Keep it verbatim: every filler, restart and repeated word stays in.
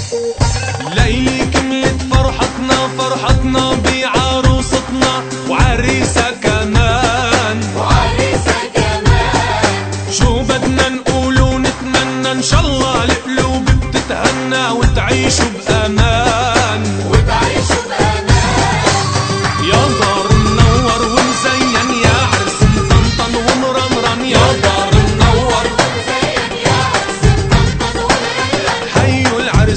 ليلي كملت فرحتنا فرحتنا بعروستنا وعريسة كمان وعريسة كمان. شو بدنا نقول ونتمنى ان شاء الله القلوب بتتهنى وتعيشوا بأمان.